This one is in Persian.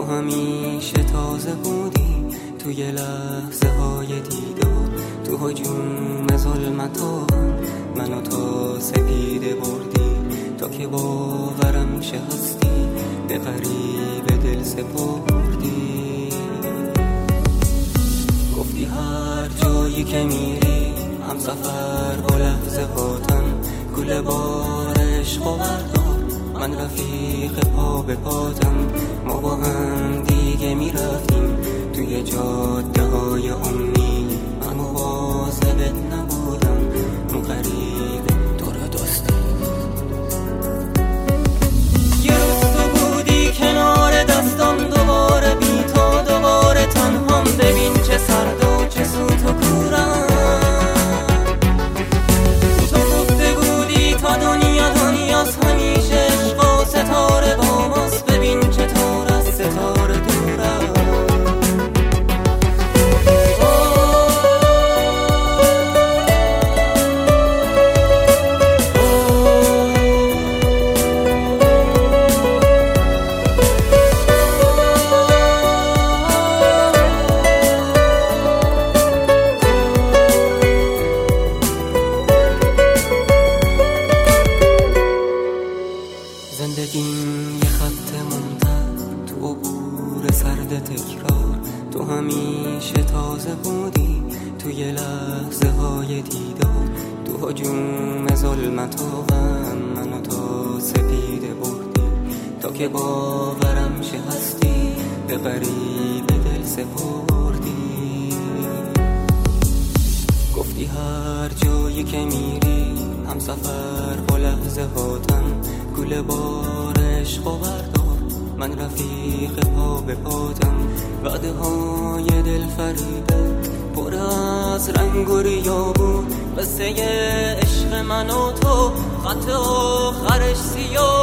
همیشه تازه بودی توی لحظه های دیدار، تو هجوم ظلمتان منو تا سپیده بردی، تا که باورم شه هستی به غریب دل سپردی. گفتی هر جایی که میری هم سفر با لحظه هاتم، گل بار عشق و بردار من رفیق پا به پاتم. ما با هم دیگه میرفتیم توی جاده های امید، من مواظبت نبودم اون غریب تو را داشتی. یه روز تو بودی کنار دستم، دوباره بی تو دوباره تنهام، ببین چه سرد و چه سوت و کورم. تو گفته بودی تا دنیا دنیاست، همیشه عشق و ستاره با ماست، ببین چطور از ستاره دورم. زندگیم یه خط ممتد تو عبور سرد تکرار، تو همیشه تازه بودی توی لحظه های دیدار، تو هجوم ظلمتان منو تا سپیده بردی، تا که باورم شه هستی به غریب دل سپردی. گفتی هر جایی که میری هم سفر با لحظه هاتم، گل بار عشق و بردار من رفیق پا به پاتم. وعده های دل فریبه پر از رنگ و ریا بود، قصه عشق من و تو خط آخرش سیاه